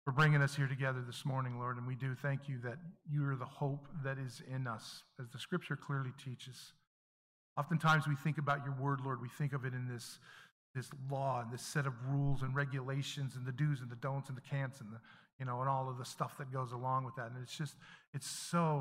for bringing us here together this morning, Lord. And we do thank you that you are the hope that is in us, as the Scripture clearly teaches. Oftentimes we think about your word, Lord. We think of it in this law and this set of rules and regulations and the do's and the don'ts and the can'ts and and all of the stuff that goes along with that. And it's so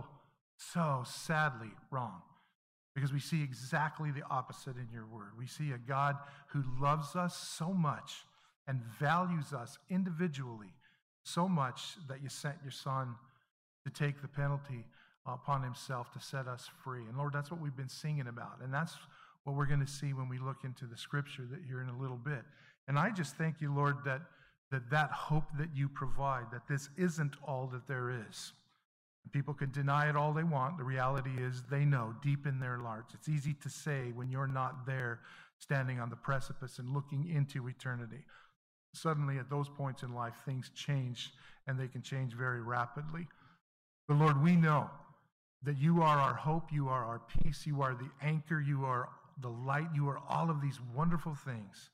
sadly wrong, because we see exactly the opposite in your word. We see a God who loves us so much and values us individually so much that you sent your Son to take the penalty upon himself to set us free. And Lord, that's what we've been singing about. And that's what we're going to see when we look into the Scripture that here in a little bit. And I just thank you, Lord, that hope that you provide, that this isn't all that there is. People can deny it all they want. The reality is they know deep in their hearts. It's easy to say when you're not there, standing on the precipice and looking into eternity. Suddenly, at those points in life, things change, and they can change very rapidly. But Lord, we know that you are our hope, you are our peace, you are the anchor, you are the light, you are all of these wonderful things.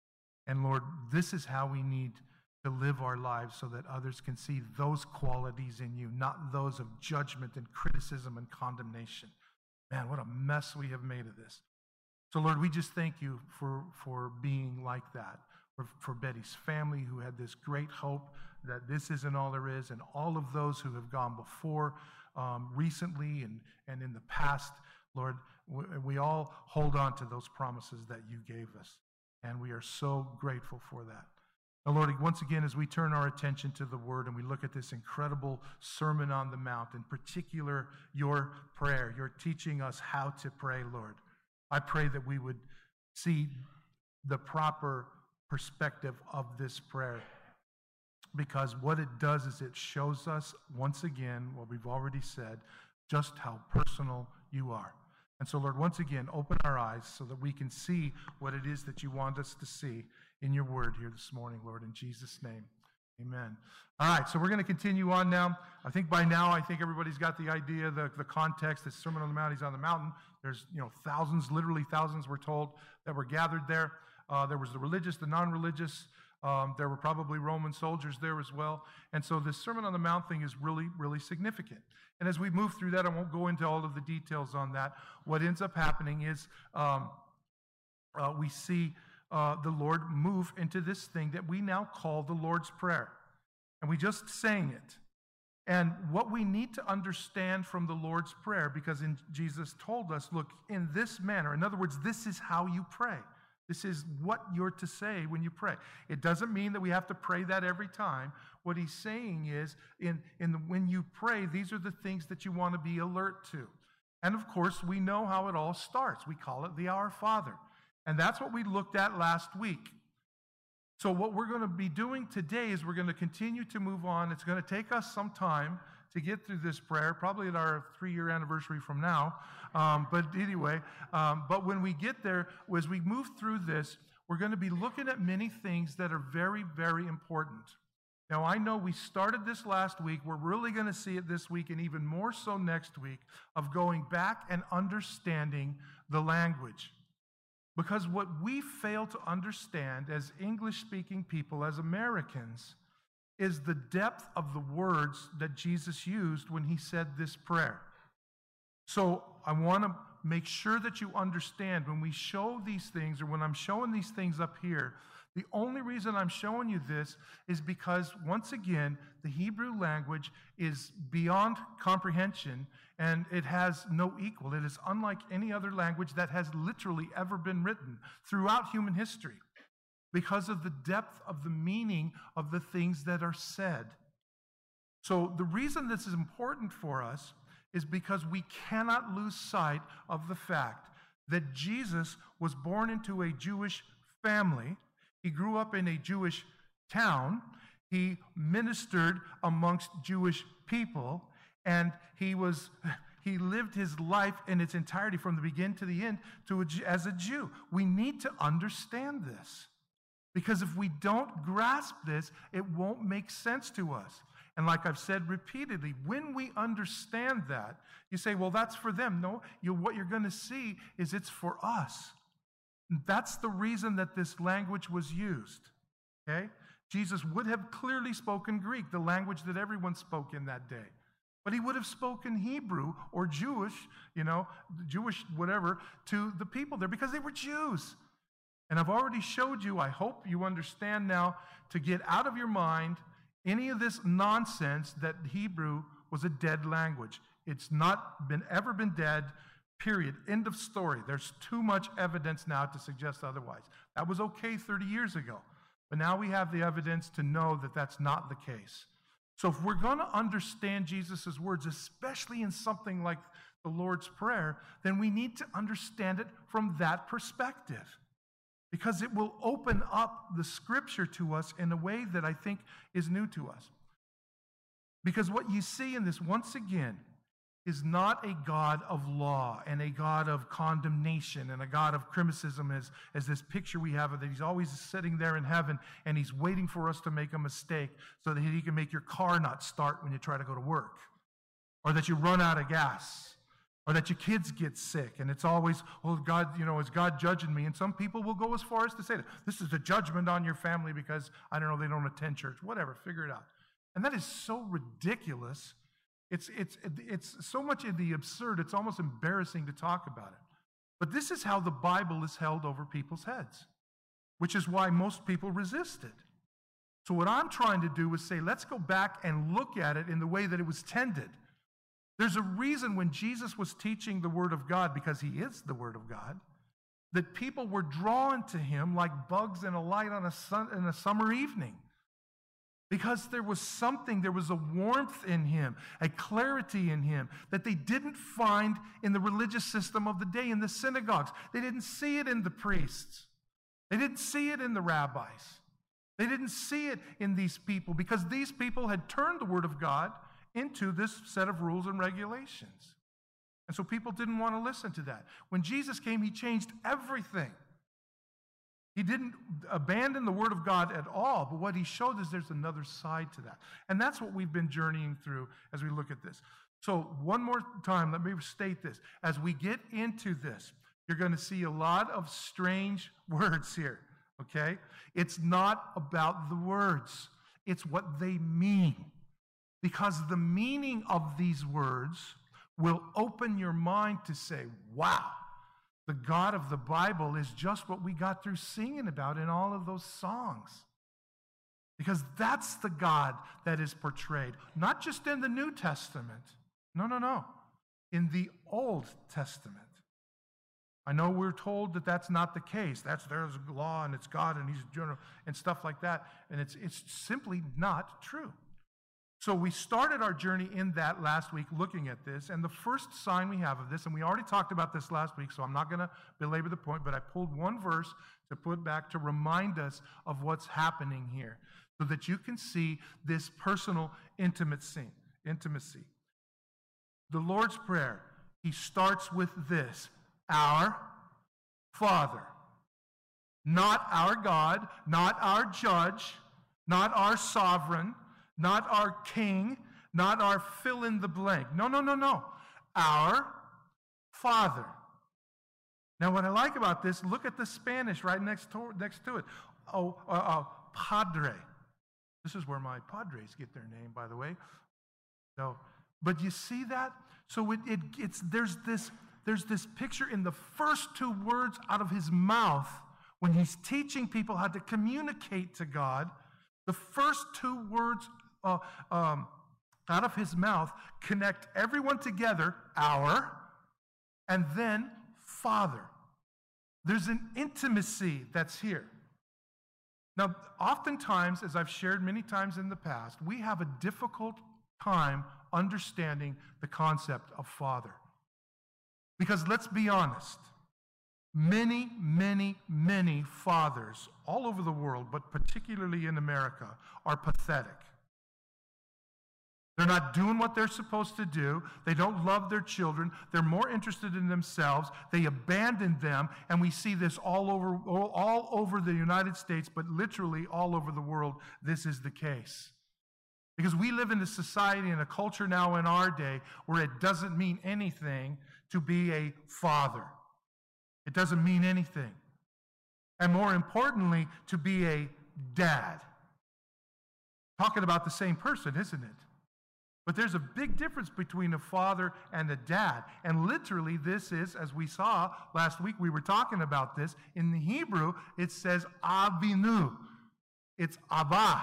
And Lord, this is how we need to live our lives so that others can see those qualities in you, not those of judgment and criticism and condemnation. Man, what a mess we have made of this. So Lord, we just thank you for being like that. For Betty's family, who had this great hope that this isn't all there is, and all of those who have gone before recently and in the past, Lord, we all hold on to those promises that you gave us, and we are so grateful for that. Now, Lord, once again, as we turn our attention to the Word and we look at this incredible Sermon on the Mount, in particular your prayer, you're teaching us how to pray, Lord. I pray that we would see the proper perspective of this prayer, because what it does is it shows us once again what we've already said, just how personal you are. And so, Lord, once again, open our eyes so that we can see what it is that you want us to see in your word here this morning, Lord, in Jesus' name. Amen. All right, so we're going to continue on now. I think by now, everybody's got the idea, the context. The Sermon on the Mount, he's on the mountain. There's, thousands, literally thousands, we're told, that were gathered there. There was the religious, the non-religious. There were probably Roman soldiers there as well. And so this Sermon on the Mount thing is really, really significant. And as we move through that, I won't go into all of the details on that. What ends up happening is we see the Lord move into this thing that we now call the Lord's Prayer. And we just sang it. And what we need to understand from the Lord's Prayer, because Jesus told us, look, in this manner, in other words, this is how you pray. This is what you're to say when you pray. It doesn't mean that we have to pray that every time. What he's saying is, when you pray, these are the things that you want to be alert to. And of course, we know how it all starts. We call it the Our Father. And that's what we looked at last week. So what we're going to be doing today is we're going to continue to move on. It's going to take us some time to get through this prayer, probably at our 3-year anniversary from now. But anyway, but when we get there, as we move through this, we're going to be looking at many things that are very, very important. Now, I know we started this last week. We're really going to see it this week, and even more so next week, of going back and understanding the language. Because what we fail to understand as English-speaking people, as Americans, is the depth of the words that Jesus used when he said this prayer. So I want to make sure that you understand when we show these things, or when I'm showing these things up here, the only reason I'm showing you this is because, once again, the Hebrew language is beyond comprehension, and it has no equal. It is unlike any other language that has literally ever been written throughout human history, because of the depth of the meaning of the things that are said. So the reason this is important for us is because we cannot lose sight of the fact that Jesus was born into a Jewish family. He grew up in a Jewish town. He ministered amongst Jewish people, and he lived his life in its entirety from the beginning to the end as a Jew. We need to understand this, because if we don't grasp this, it won't make sense to us. And like I've said repeatedly, when we understand that, you say, well, that's for them. No, what you're going to see is it's for us. That's the reason that this language was used. Okay? Jesus would have clearly spoken Greek, the language that everyone spoke in that day. But he would have spoken Hebrew or Jewish, Jewish whatever, to the people there because they were Jews. And I've already showed you, I hope you understand now, to get out of your mind any of this nonsense that Hebrew was a dead language. It's not ever been dead, period. End of story. There's too much evidence now to suggest otherwise. That was okay 30 years ago. But now we have the evidence to know that that's not the case. So if we're going to understand Jesus' words, especially in something like the Lord's Prayer, then we need to understand it from that perspective. Because it will open up the Scripture to us in a way that I think is new to us. Because what you see in this, once again, is not a God of law and a God of condemnation and a God of criticism as this picture we have of that he's always sitting there in heaven and he's waiting for us to make a mistake so that he can make your car not start when you try to go to work, or that you run out of gas, or that your kids get sick, and it's always, oh, God, is God judging me? And some people will go as far as to say that this is a judgment on your family because, I don't know, they don't attend church. Whatever, figure it out. And that is so ridiculous. It's so much in the absurd, it's almost embarrassing to talk about it. But this is how the Bible is held over people's heads, which is why most people resist it. So what I'm trying to do is say, let's go back and look at it in the way that it was tended. There's a reason when Jesus was teaching the Word of God, because he is the Word of God, that people were drawn to him like bugs in a light on a summer evening. Because there was a warmth in him, a clarity in him that they didn't find in the religious system of the day, in the synagogues. They didn't see it in the priests. They didn't see it in the rabbis. They didn't see it in these people because these people had turned the Word of God into this set of rules and regulations. And so people didn't want to listen to that. When Jesus came, he changed everything. He didn't abandon the Word of God at all, but what he showed is there's another side to that. And that's what we've been journeying through as we look at this. So one more time, let me state this. As we get into this, you're going to see a lot of strange words here, okay? It's not about the words. It's what they mean. Because the meaning of these words will open your mind to say, wow, the God of the Bible is just what we got through singing about in all of those songs. Because that's the God that is portrayed, not just in the New Testament. No. In the Old Testament. I know we're told that that's not the case. There's law and it's God and he's general and stuff like that. And it's simply not true. So we started our journey in that last week looking at this, and the first sign we have of this, and we already talked about this last week, so I'm not going to belabor the point, but I pulled one verse to put back to remind us of what's happening here so that you can see this personal intimacy. The Lord's Prayer, he starts with this, our Father. Not our God, not our judge, not our sovereign, not our king, not our fill in the blank. No. Our Father. Now, what I like about this, look at the Spanish right next to it. Padre. This is where my Padres get their name, by the way. So, but you see that? So there's this picture in the first two words out of his mouth when he's teaching people how to communicate to God. The first two words out of his mouth connect everyone together, our, and then Father. There's an intimacy that's here. Now, oftentimes, as I've shared many times in the past, we have a difficult time understanding the concept of Father. Because let's be honest, many fathers all over the world, but particularly in America, are pathetic. They're not doing what they're supposed to do. They don't love their children. They're more interested in themselves. They abandon them, and we see this all over the United States, but literally all over the world, this is the case. Because we live in a society and a culture now in our day where it doesn't mean anything to be a father. It doesn't mean anything. And more importantly, to be a dad. talking about the same person, isn't it? But there's a big difference between a father and a dad. And literally, this is, as we saw last week, we were talking about this. In the Hebrew, it says Avinu. It's Abba.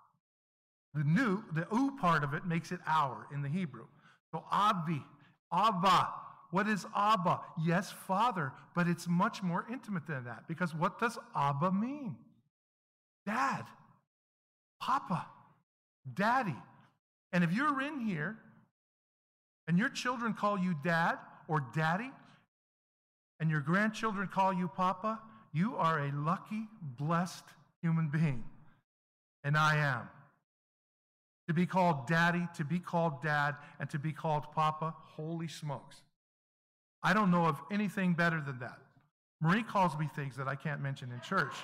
The U part of it makes it our in the Hebrew. So Abba. What is Abba? Yes, father, but it's much more intimate than that. Because what does Abba mean? Dad. Papa. Daddy. And if you're in here and your children call you dad or daddy and your grandchildren call you papa, you are a lucky, blessed human being. And I am. To be called daddy, to be called dad, and to be called papa, holy smokes. I don't know of anything better than that. Marie calls me things that I can't mention in church.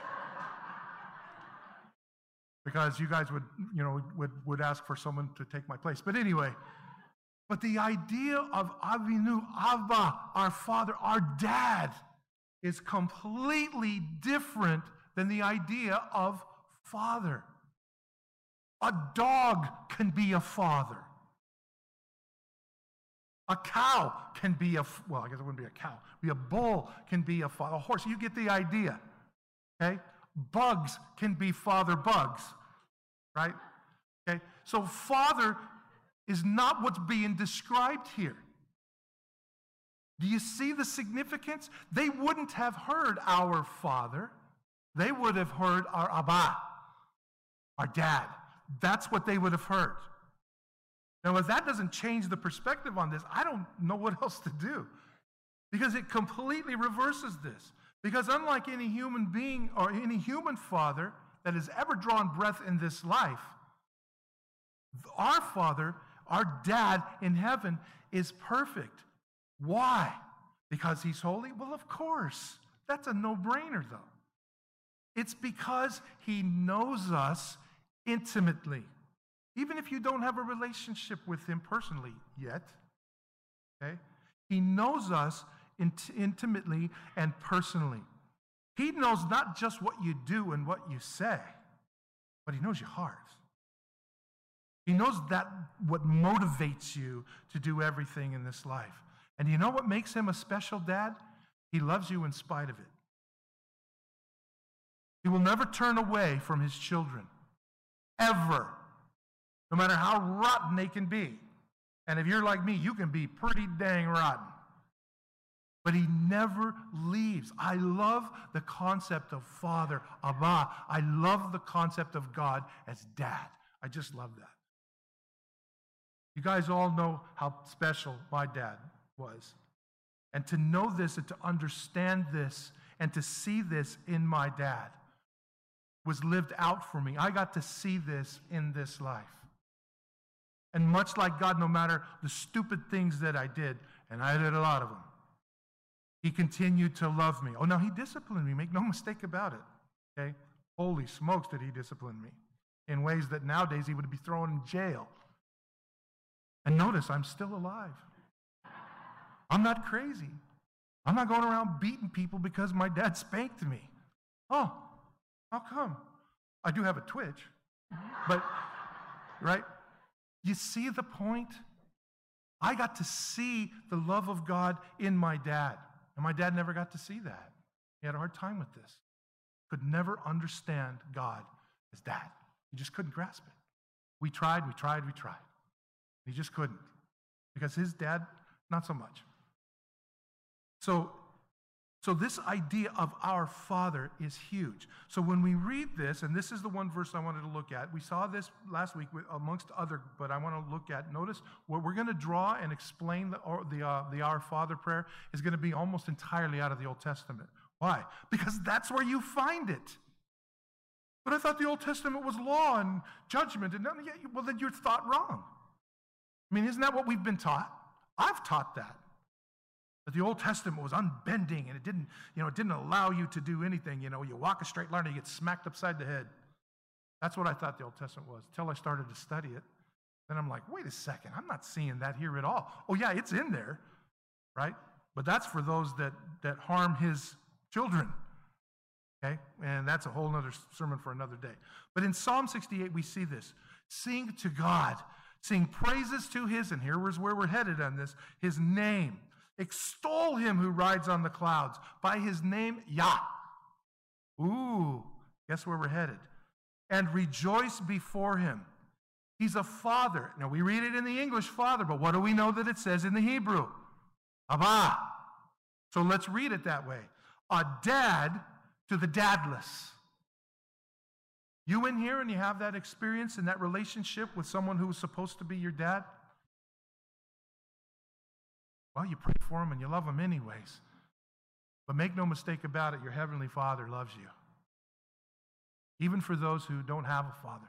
Because you guys would ask for someone to take my place. But anyway, but the idea of Avinu, Abba, our father, our dad, is completely different than the idea of father. A dog can be a father. A cow can be I guess it wouldn't be a cow. A bull can be a father. A horse, you get the idea. Okay? Bugs can be father bugs, right? Okay, so father is not what's being described here. Do you see the significance? They wouldn't have heard our father. They would have heard our Abba, our dad. That's what they would have heard. Now, if that doesn't change the perspective on this, I don't know what else to do. Because it completely reverses this. Because unlike any human being or any human father that has ever drawn breath in this life, our Father, our dad in heaven, is perfect. Why? Because he's holy? Well, of course. That's a no-brainer, though. It's because he knows us intimately. Even if you don't have a relationship with him personally yet, okay? He knows us intimately and personally. He knows not just what you do and what you say, but he knows your heart. He knows that what motivates you to do everything in this life. And you know what makes him a special dad? He loves you in spite of it. He will never turn away from his children, ever, no matter how rotten they can be. And if you're like me, you can be pretty dang rotten. But he never leaves. I love the concept of Father, Abba. I love the concept of God as Dad. I just love that. You guys all know how special my dad was. And to know this and to understand this and to see this in my dad was lived out for me. I got to see this in this life. And much like God, no matter the stupid things that I did, and I did a lot of them, he continued to love me. Oh, now he disciplined me. Make no mistake about it. Okay? Holy smokes, did he discipline me in ways that nowadays he would be thrown in jail. And notice, I'm still alive. I'm not crazy. I'm not going around beating people because my dad spanked me. Oh, how come? I do have a twitch. But, right? You see the point? I got to see the love of God in my dad. And my dad never got to see that. He had a hard time with this. Could never understand God as dad. He just couldn't grasp it. We tried. He just couldn't. Because his dad, not so much. So this idea of our Father is huge. So when we read this, and this is the one verse I wanted to look at. We saw this last week amongst other, but I want to look at, notice, what we're going to draw and explain the Our Father prayer is going to be almost entirely out of the Old Testament. Why? Because that's where you find it. But I thought the Old Testament was law and judgment. And well, then you're thought wrong. I mean, isn't that what we've been taught? I've taught that. That the Old Testament was unbending and it didn't allow you to do anything. You walk a straight line and you get smacked upside the head. That's what I thought the Old Testament was until I started to study it. Then I'm like, wait a second, I'm not seeing that here at all. Oh yeah, it's in there, right? But that's for those that harm his children. Okay? And that's a whole other sermon for another day. But in Psalm 68, we see this. Sing to God. Sing praises to his, and here is where we're headed on this, his name. Extol him who rides on the clouds by his name, Yah. Ooh, guess where we're headed? And rejoice before him. He's a father. Now, we read it in the English, father, but what do we know that it says in the Hebrew? Abba. So let's read it that way. A dad to the dadless. You in here and you have that experience and that relationship with someone who was supposed to be your dad? Well, you pray for him and you love him anyways. But make no mistake about it, your heavenly Father loves you. Even for those who don't have a father,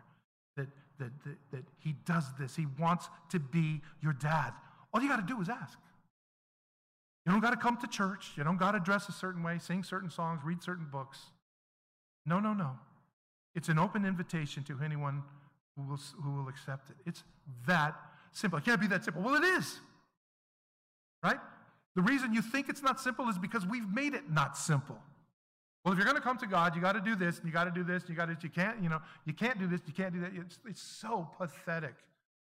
that he does this. He wants to be your dad. All you got to do is ask. You don't got to come to church. You don't got to dress a certain way, sing certain songs, read certain books. No, no, no. It's an open invitation to anyone who will accept it. It's that simple. It can't be that simple. Well, it is. Right? The reason you think it's not simple is because we've made it not simple. Well, if you're going to come to God, you got to do this, and you got to do this, and you can't do this, you can't do that. It's so pathetic.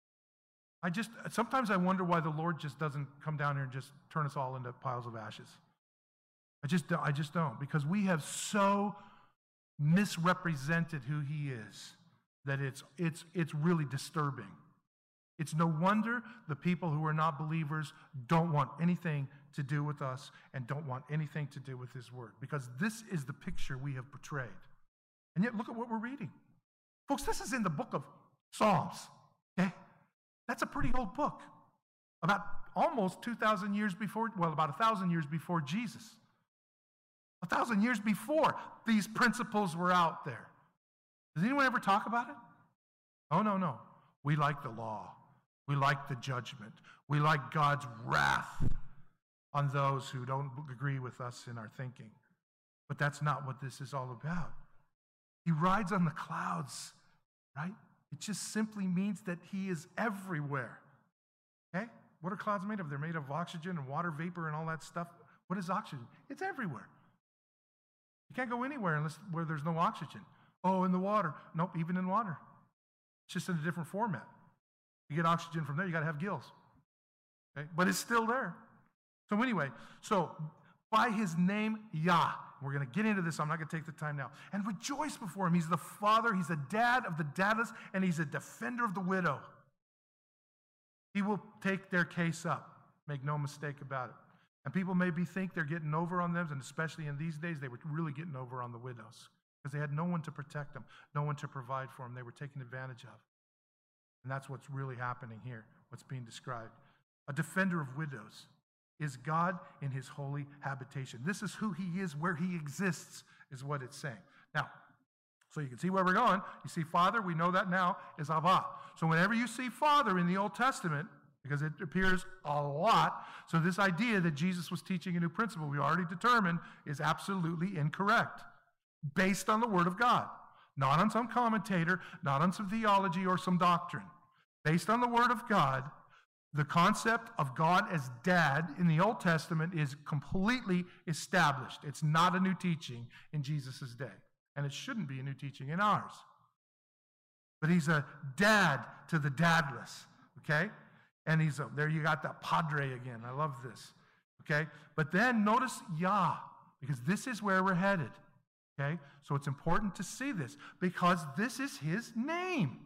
Sometimes I wonder why the Lord just doesn't come down here and just turn us all into piles of ashes. I just don't, because we have so misrepresented who he is that it's really disturbing. It's no wonder the people who are not believers don't want anything to do with us and don't want anything to do with his word, because this is the picture we have portrayed. And yet look at what we're reading. Folks, this is in the book of Psalms. Okay? That's a pretty old book. About almost 2,000 years before, well, about 1,000 years before Jesus. 1,000 years before these principles were out there. Does anyone ever talk about it? Oh, no. We like the law. We like the judgment. We like God's wrath on those who don't agree with us in our thinking. But that's not what this is all about. He rides on the clouds, right? It just simply means that he is everywhere. Okay? What are clouds made of? They're made of oxygen and water vapor and all that stuff. What is oxygen? It's everywhere. You can't go anywhere where there's no oxygen. Oh, in the water. Nope, even in water. It's just in a different format. You get oxygen from there, you got to have gills. Okay? But it's still there. So anyway, by his name, Yah. We're going to get into this. I'm not going to take the time now. And rejoice before him. He's the father. He's the dad of the dadless, and he's a defender of the widow. He will take their case up. Make no mistake about it. And people maybe think they're getting over on them, and especially in these days, they were really getting over on the widows because they had no one to protect them, no one to provide for them. They were taken advantage of. And that's what's really happening here, what's being described. A defender of widows is God in his holy habitation. This is who he is, where he exists, is what it's saying. Now, so you can see where we're going. You see Father, we know that now, is Abba. So whenever you see Father in the Old Testament, because it appears a lot, so this idea that Jesus was teaching a new principle, we already determined, is absolutely incorrect, based on the Word of God. Not on some commentator, not on some theology or some doctrine. Based on the Word of God, the concept of God as dad in the Old Testament is completely established. It's not a new teaching in Jesus' day. And it shouldn't be a new teaching in ours. But he's a dad to the dadless, okay? And there you got that padre again. I love this, okay? But then notice Yah, because this is where we're headed, okay? So it's important to see this, because this is his name.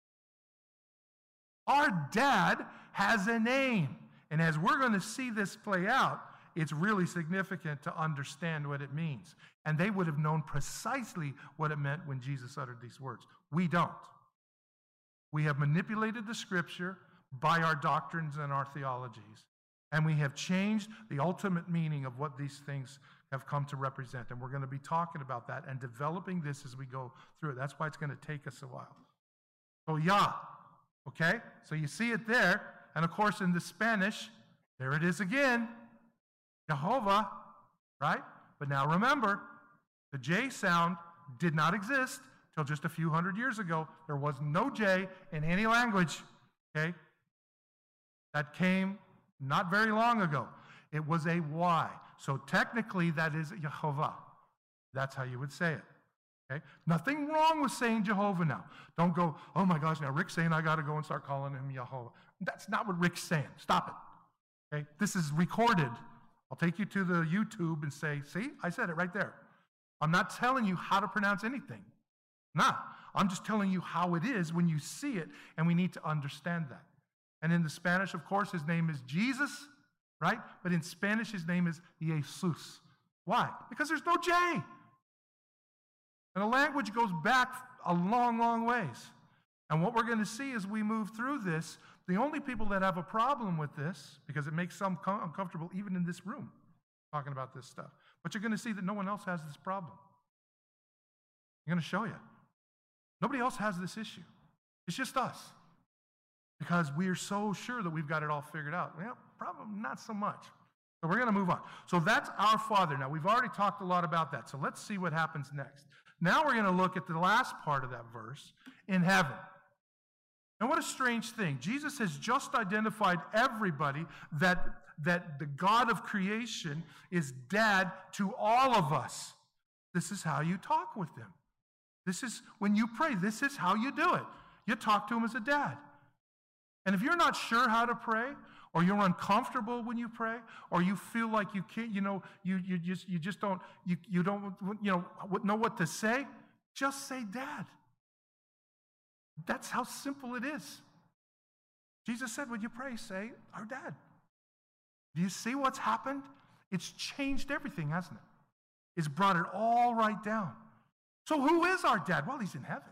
Our dad has a name. And as we're going to see this play out, it's really significant to understand what it means. And they would have known precisely what it meant when Jesus uttered these words. We don't. We have manipulated the Scripture by our doctrines and our theologies. And we have changed the ultimate meaning of what these things have come to represent. And we're going to be talking about that and developing this as we go through it. That's why it's going to take us a while. So Yah, okay? So you see it there. And of course in the Spanish, there it is again. Jehovah, right? But now remember, the J sound did not exist till just a few hundred years ago. There was no J in any language, okay? That came not very long ago. It was a Y. So technically that is Jehovah. That's how you would say it, Okay? Nothing wrong with saying Jehovah now. Don't go, oh my gosh, now Rick's saying I got to go and start calling him Jehovah. That's not what Rick's saying. Stop it. Okay? This is recorded. I'll take you to the YouTube and say, see, I said it right there. I'm not telling you how to pronounce anything. Not. I'm just telling you how it is when you see it, and we need to understand that. And in the Spanish, of course, his name is Jesus, right? But in Spanish, his name is Jesus. Why? Because there's no J. And the language goes back a long, long ways. And what we're going to see as we move through this, the only people that have a problem with this, because it makes some uncomfortable even in this room, talking about this stuff, but you're going to see that no one else has this problem. I'm going to show you. Nobody else has this issue. It's just us. Because we are so sure that we've got it all figured out. Well, probably not so much. So we're going to move on. So that's our Father. Now, we've already talked a lot about that. So let's see what happens next. Now we're going to look at the last part of that verse, in heaven. And what a strange thing. Jesus has just identified everybody that the God of creation is dad to all of us. This is how you talk with him. This is, when you pray, this is how you do it. You talk to him as a dad. And if you're not sure how to pray, or you're uncomfortable when you pray, or you feel like you can't, you just don't know what to say, just say dad. That's how simple it is. Jesus said, when you pray, say, our dad. Do you see what's happened? It's changed everything, hasn't it? It's brought it all right down. So who is our dad? Well, he's in heaven.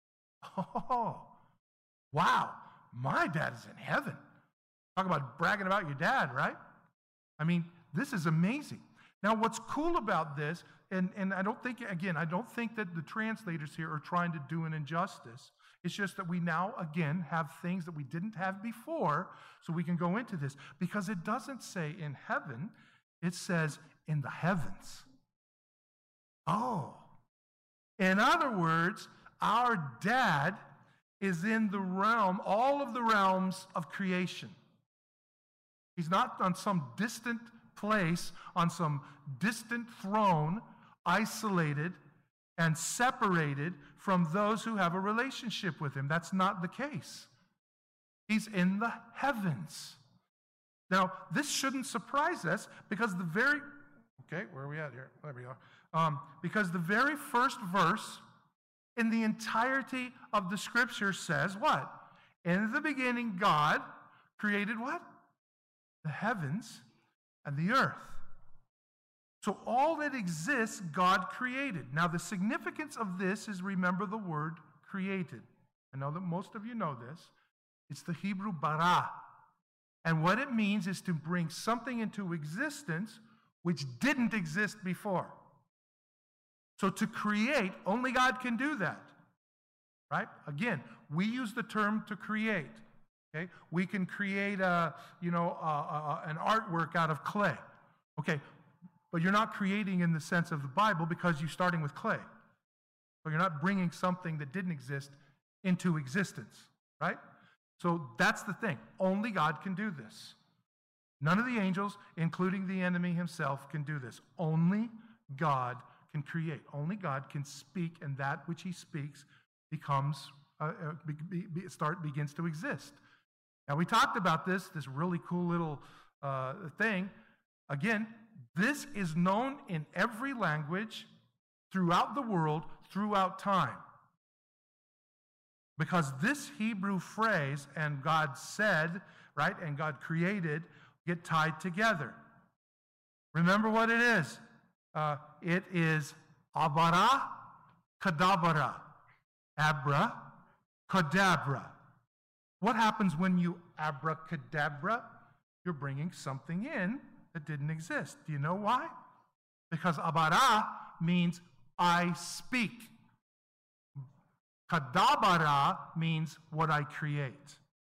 Oh, wow. My dad is in heaven. Talk about bragging about your dad, right? I mean, this is amazing. Now, what's cool about this, and I don't think that the translators here are trying to do an injustice. It's just that we now, again, have things that we didn't have before, so we can go into this. Because it doesn't say in heaven, it says in the heavens. Oh. In other words, our dad is in the realm, all of the realms of creation. He's not on some distant place, on some distant throne, isolated and separated from those who have a relationship with him. That's not the case. He's in the heavens. Now, this shouldn't surprise us because where are we at here? There we are. Because the very first verse in the entirety of the scripture says what? In the beginning, God created what? The heavens and the earth. So all that exists, God created. Now, the significance of this is, remember the word created. I know that most of you know this. It's the Hebrew bara. And what it means is to bring something into existence which didn't exist before. So to create, only God can do that, right? Again, we use the term to create. Okay, we can create an artwork out of clay. Okay, but you're not creating in the sense of the Bible because you're starting with clay. So you're not bringing something that didn't exist into existence, right? So that's the thing. Only God can do this. None of the angels, including the enemy himself, can do this. Only God can create. Only God can speak, and that which he speaks begins to exist. Now, we talked about this really cool little thing. Again, this is known in every language throughout the world, throughout time. Because this Hebrew phrase, and God said, right, and God created, get tied together. Remember what it is. It is abara kadabara. Abra kadabra. What happens when you abracadabra? You're bringing something in that didn't exist. Do you know why? Because abara means I speak. Kadabara means what I create.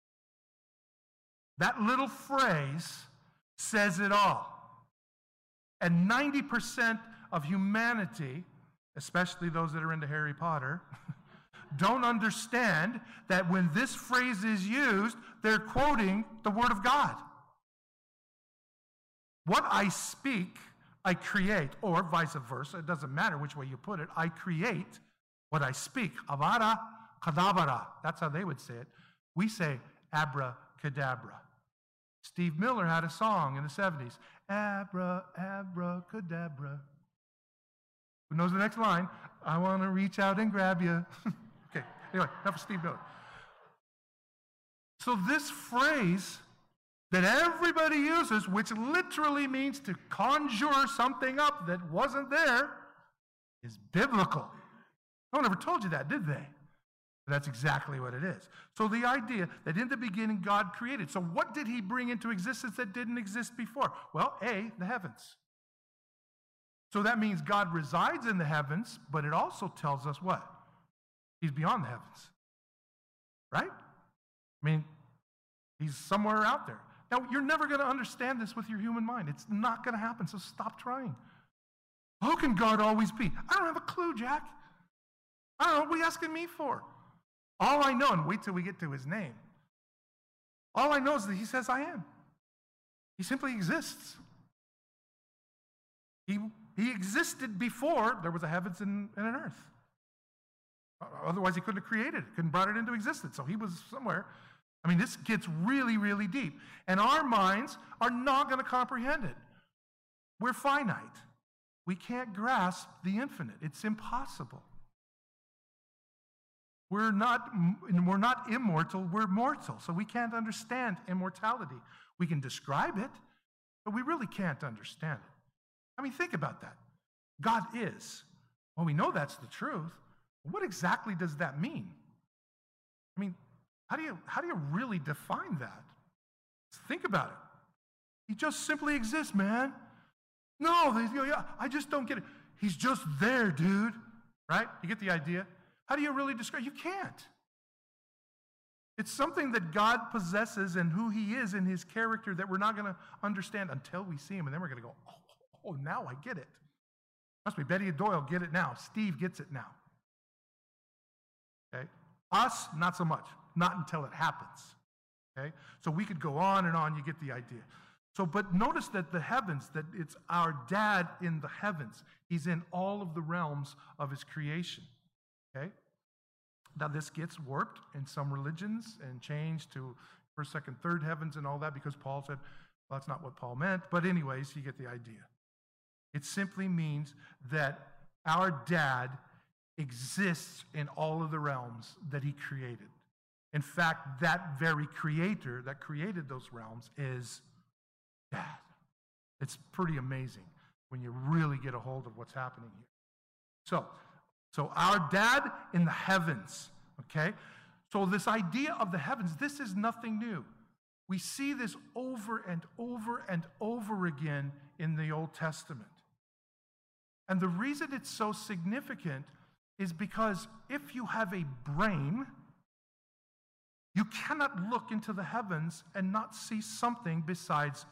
That little phrase says it all. And 90% of humanity, especially those that are into Harry Potter, don't understand that when this phrase is used, they're quoting the Word of God. What I speak, I create, or vice versa. It doesn't matter which way you put it. I create What I speak, avada kedavra. That's how they would say it. We say abracadabra. Steve Miller had a song in the 70s. Abracadabra. Who knows the next line? I want to reach out and grab you. Okay, anyway, enough of Steve Miller. So this phrase that everybody uses, which literally means to conjure something up that wasn't there, is biblical. No one ever told you that, did they? But that's exactly what it is. So the idea that in the beginning God created. So what did he bring into existence that didn't exist before? Well, the heavens. So that means God resides in the heavens, but it also tells us what? He's beyond the heavens. Right? I mean, he's somewhere out there. Now, you're never going to understand this with your human mind. It's not going to happen, so stop trying. How can God always be? I don't have a clue, Jack. I don't know. What are you asking me for? All I know, and wait till we get to his name, all I know is that he says, I am. He simply exists. He existed before there was a heavens and an earth. Otherwise, he couldn't have created it, couldn't have brought it into existence. So he was somewhere. I mean, this gets really, really deep. And our minds are not going to comprehend it. We're finite. We can't grasp the infinite. It's impossible. We're not immortal, we're mortal. So we can't understand immortality. We can describe it, but we really can't understand it. I mean, think about that. God is. Well, we know that's the truth. What exactly does that mean? I mean, how do you really define that? Think about it. He just simply exists, man. No, I just don't get it. He's just there, dude. Right? You get the idea? How do you really describe? You can't. It's something that God possesses and who he is in his character that we're not going to understand until we see him, and then we're going to go, oh, now I get it. Trust me, Betty Doyle get it now. Steve gets it now. Okay? Us, not so much. Not until it happens. Okay? So we could go on and on. You get the idea. So, but notice that the heavens, that it's our dad in the heavens. He's in all of the realms of his creation. Okay? Now this gets warped in some religions and changed to first, second, third heavens and all that because Paul said, well, that's not what Paul meant. But anyways, you get the idea. It simply means that our dad exists in all of the realms that he created. In fact, that very creator that created those realms is dad. It's pretty amazing when you really get a hold of what's happening here. So our dad in the heavens, okay? So this idea of the heavens, this is nothing new. We see this over and over and over again in the Old Testament. And the reason it's so significant is because if you have a brain, you cannot look into the heavens and not see something besides,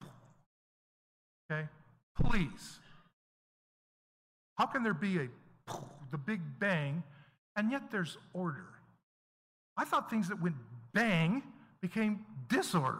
okay? Please. How can there be the Big Bang, and yet there's order? I thought things that went bang became disorderly.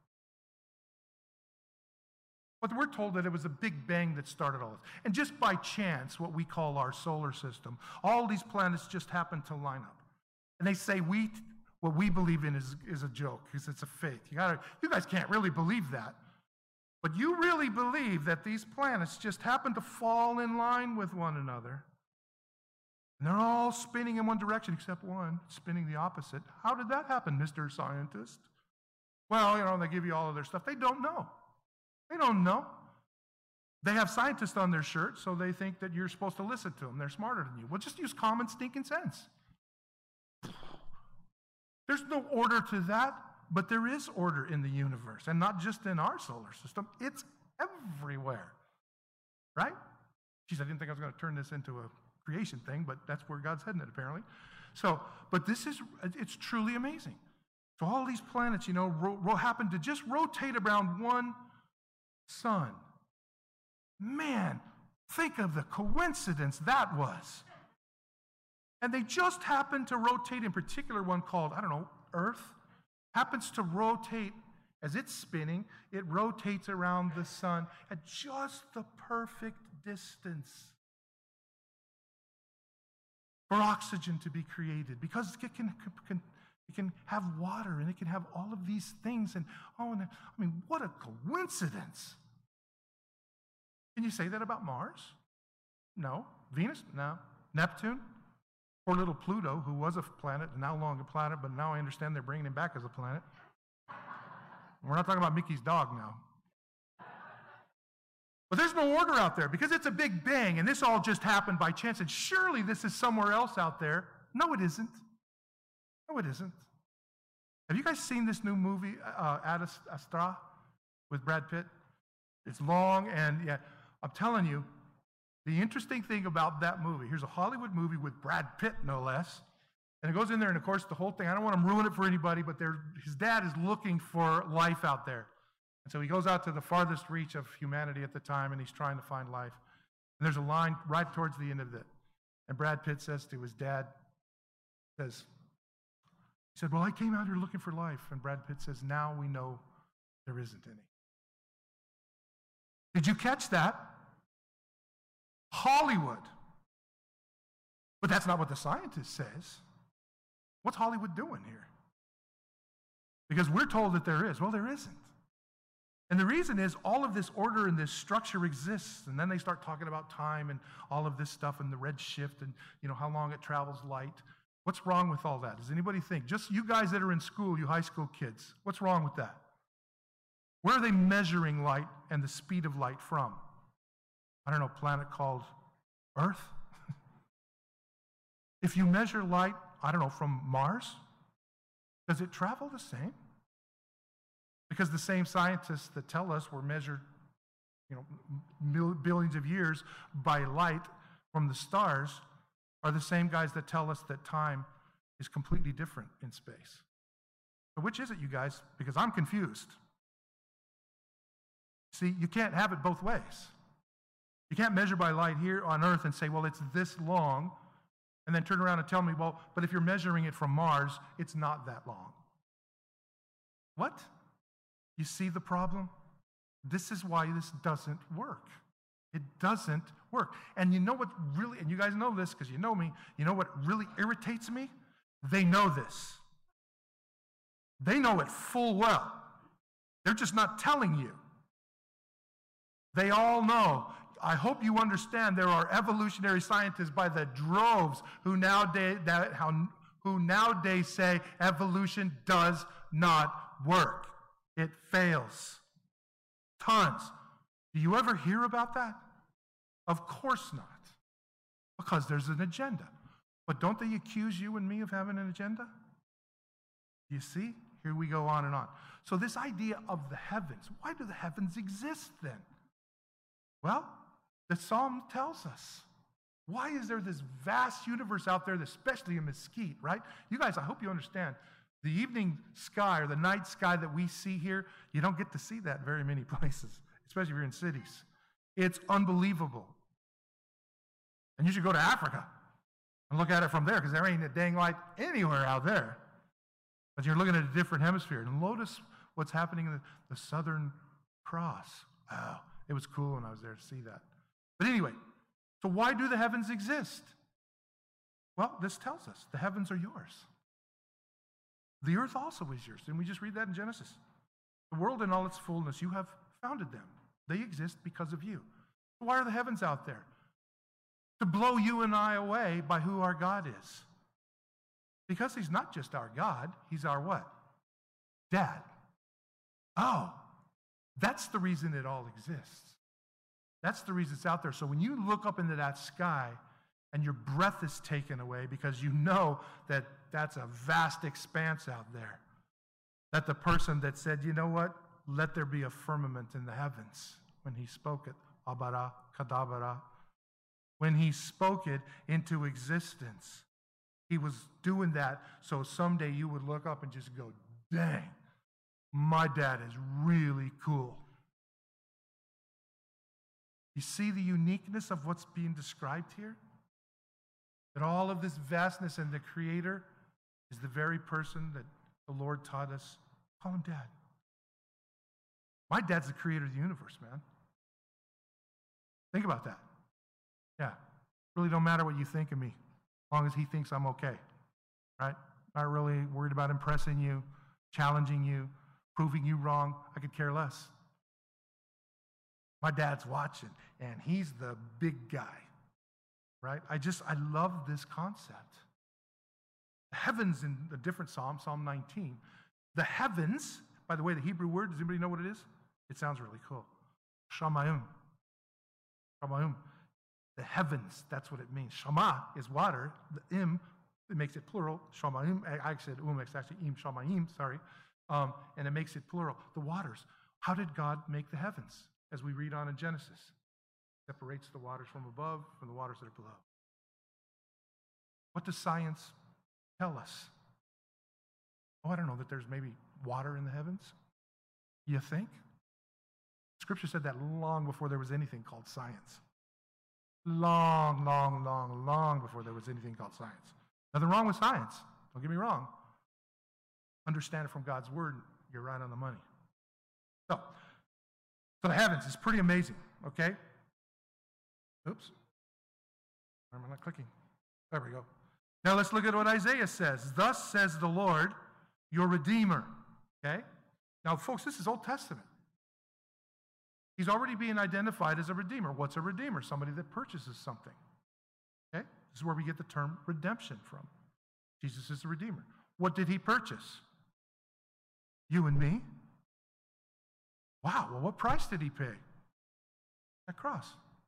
But we're told that it was a Big Bang that started all this. And just by chance, what we call our solar system, all these planets just happen to line up. And they say what we believe in is a joke, because it's a fake. You guys can't really believe that. But you really believe that these planets just happen to fall in line with one another. And they're all spinning in one direction, except one spinning the opposite. How did that happen, Mr. Scientist? Well, they give you all of their stuff. They don't know. They don't know. They have scientists on their shirt, so they think that you're supposed to listen to them. They're smarter than you. Well, just use common stinking sense. There's no order to that, but there is order in the universe, and not just in our solar system. It's everywhere, right? Geez, I didn't think I was going to turn this into a creation thing, but that's where God's heading it, apparently. So, but it's truly amazing. So all these planets, happen to just rotate around one sun. Man, think of the coincidence that was. And they just happen to rotate, in particular one called, Earth, happens to rotate as it's spinning. It rotates around the sun at just the perfect distance for oxygen to be created, because it can have water and it can have all of these things. And what a coincidence. Can you say that about Mars? No. Venus? No. Neptune? Poor little Pluto, who was a planet and now long a planet, but now I understand they're bringing him back as a planet. We're not talking about Mickey's dog now. But there's no order out there because it's a big bang and this all just happened by chance. And surely this is somewhere else out there. No, it isn't. No, it isn't. Have you guys seen this new movie, Ad Astra, with Brad Pitt? It's long, and yeah, I'm telling you, the interesting thing about that movie, here's a Hollywood movie with Brad Pitt, no less, and it goes in there, and of course, the whole thing, I don't want to ruin it for anybody, but his dad is looking for life out there. And so he goes out to the farthest reach of humanity at the time, and he's trying to find life. And there's a line right towards the end of it, and Brad Pitt says to his dad, he said, well, I came out here looking for life. And Brad Pitt says, now we know there isn't any. Did you catch that? Hollywood. But that's not what the scientist says. What's Hollywood doing here? Because we're told that there is. Well, there isn't. And the reason is all of this order and this structure exists. And then they start talking about time and all of this stuff and the red shift and how long it travels light. What's wrong with all that? Does anybody think? Just you guys that are in school, you high school kids, what's wrong with that? Where are they measuring light and the speed of light from? I don't know, a planet called Earth? If you measure light, I don't know, from Mars, does it travel the same? Because the same scientists that tell us we're measured, billions of years by light from the stars are the same guys that tell us that time is completely different in space. So which is it, you guys? Because I'm confused. See, you can't have it both ways. You can't measure by light here on Earth and say, well, it's this long, and then turn around and tell me, well, but if you're measuring it from Mars, it's not that long. What? You see the problem? This is why this doesn't work. It doesn't work. And you know what really, and you guys know this because you know me, you know what really irritates me? They know this. They know it full well. They're just not telling you. They all know. I hope you understand there are evolutionary scientists by the droves who nowadays say evolution does not work. It fails. Tons. Do you ever hear about that? Of course not. Because there's an agenda. But don't they accuse you and me of having an agenda? You see? Here we go on and on. So this idea of the heavens, why do the heavens exist then? Well, the Psalm tells us. Why is there this vast universe out there, especially a mesquite, right? You guys, I hope you understand. The evening sky or the night sky that we see here, you don't get to see that in very many places, especially if you're in cities. It's unbelievable. And you should go to Africa and look at it from there because there ain't a dang light anywhere out there. But you're looking at a different hemisphere. And notice what's happening in the Southern Cross. Wow, it was cool when I was there to see that. But anyway, so why do the heavens exist? Well, this tells us the heavens are yours. The earth also is yours. Didn't we just read that in Genesis? The world in all its fullness, you have founded them. They exist because of you. Why are the heavens out there? To blow you and I away by who our God is. Because he's not just our God, he's our what? Dad. Oh, that's the reason it all exists. That's the reason it's out there. So when you look up into that sky and your breath is taken away because you know that that's a vast expanse out there, that the person that said, you know what, let there be a firmament in the heavens, when he spoke it, abara, kadabara, when he spoke it into existence, he was doing that so someday you would look up and just go, dang, my dad is really cool. You see the uniqueness of what's being described here? That all of this vastness and the Creator is the very person that the Lord taught us. Call him Dad. My dad's the creator of the universe, man. Think about that. Yeah. Really don't matter what you think of me. long as he thinks I'm okay, right? Not really worried about impressing you, challenging you, proving you wrong. I could care less. My dad's watching, and he's the big guy, right? I love this concept. The heavens in a different psalm, Psalm 19. The heavens, by the way, the Hebrew word, does anybody know what it is? It sounds really cool. Shamayim. Shamayim. The heavens, that's what it means. Shama is water. The im, it makes it plural. Shamayim, I said it's actually im shamayim, sorry. And it makes it plural. The waters. How did God make the heavens? As we read on in Genesis. Separates the waters from above from the waters that are below. What does science tell us? Oh, I don't know, that there's maybe water in the heavens? You think? Scripture said that long before there was anything called science. Long before there was anything called science. Nothing wrong with science. Don't get me wrong. Understand it from God's word, you're right on the money. So the heavens is pretty amazing, okay? Oops. Why am I not clicking? There we go. Now let's look at what Isaiah says. Thus says the Lord, your Redeemer. Okay? Now, folks, this is Old Testament. He's already being identified as a Redeemer. What's a Redeemer? Somebody that purchases something. Okay? This is where we get the term redemption from. Jesus is the Redeemer. What did he purchase? You and me? Wow, well, what price did he pay? That cross.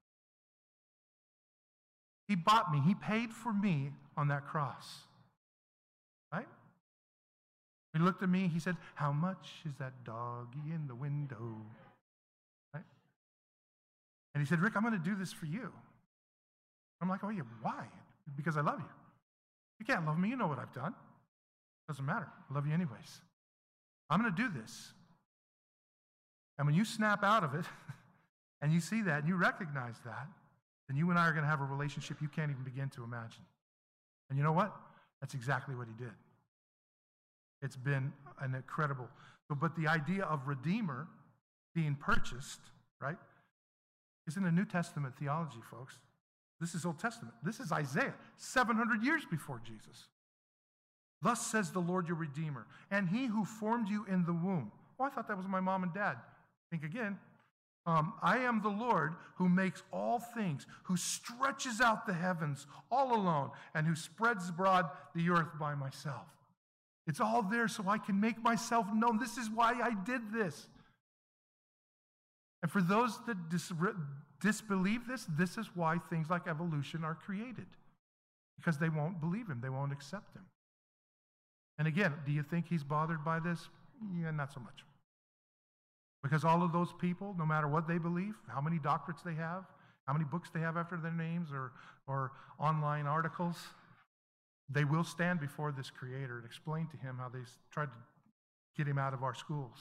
He bought me. He paid for me on that cross. Right? He looked at me. He said, how much is that doggy in the window? Right? And he said, Rick, I'm going to do this for you. I'm like, oh, yeah, why? Because I love you. You can't love me. You know what I've done. Doesn't matter. I love you anyways. I'm going to do this. And when you snap out of it, and you see that, and you recognize that, then you and I are going to have a relationship you can't even begin to imagine. And you know what? That's exactly what he did. It's been an incredible. But the idea of Redeemer being purchased, right, isn't a New Testament theology, folks. This is Old Testament. This is Isaiah, 700 years before Jesus. Thus says the Lord your Redeemer, and he who formed you in the womb. Oh, I thought that was my mom and dad. Think again. I am the Lord who makes all things, who stretches out the heavens all alone, and who spreads abroad the earth by myself. It's all there so I can make myself known. This is why I did this. And for those that disbelieve this, this is why things like evolution are created. Because they won't believe him. They won't accept him. And again, do you think he's bothered by this? Yeah, not so much. Because all of those people, no matter what they believe, how many doctorates they have, how many books they have after their names or online articles, they will stand before this Creator and explain to him how they tried to get him out of our schools.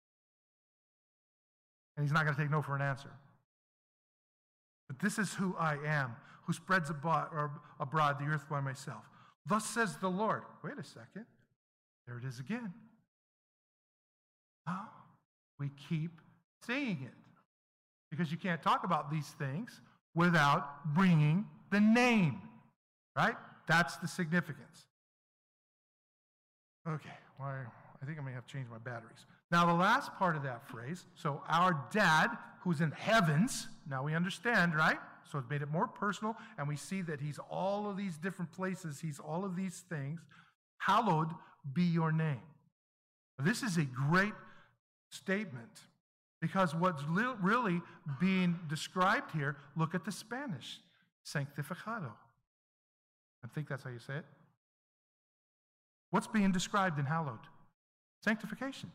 And he's not going to take no for an answer. But this is who I am, who spreads abroad the earth by myself. Thus says the Lord. Wait a second. There it is again. Oh. We keep saying it because you can't talk about these things without bringing the name, right? That's the significance. Okay, well, I think I may have changed my batteries. Now, the last part of that phrase, so our dad who's in heavens, now we understand, right? So it's made it more personal, and we see that he's all of these different places, he's all of these things. Hallowed be your name. This is a great statement, because what's really being described here, look at the Spanish, sanctificado. I think that's how you say it. What's being described in hallowed? Sanctification.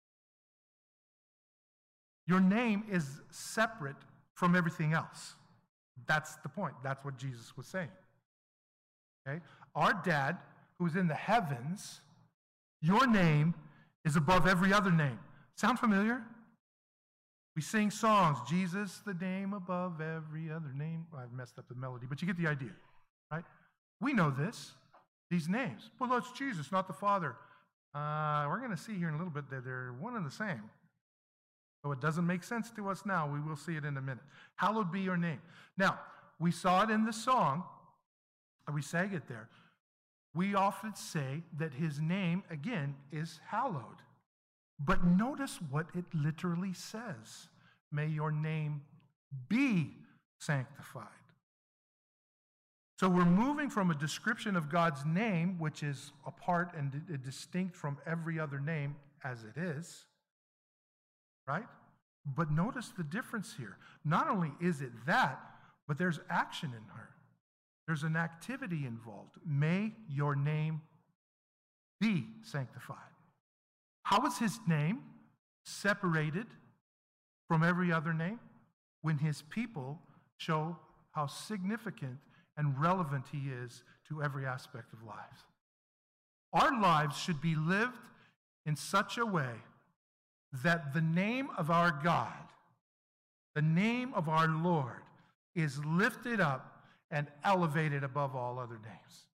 Your name is separate from everything else. That's the point. That's what Jesus was saying. Okay? Our dad, who's in the heavens, your name is above every other name. Sound familiar? We sing songs, Jesus, the name above every other name. Well, I've messed up the melody, but you get the idea, right? We know this, these names. Well, that's Jesus, not the Father. We're going to see here in a little bit that they're one and the same. So it doesn't make sense to us now. We will see it in a minute. Hallowed be your name. Now, we saw it in the song, We sang it there. We often say that his name, again, is hallowed. But notice what it literally says. May your name be sanctified. So we're moving from a description of God's name, which is apart and distinct from every other name as it is, right? But notice the difference here. Not only is it that, but there's action in her. There's an activity involved. May your name be sanctified. How is his name separated from every other name? When his people show how significant and relevant he is to every aspect of lives. Our lives should be lived in such a way that the name of our God, the name of our Lord, is lifted up and elevated above all other names.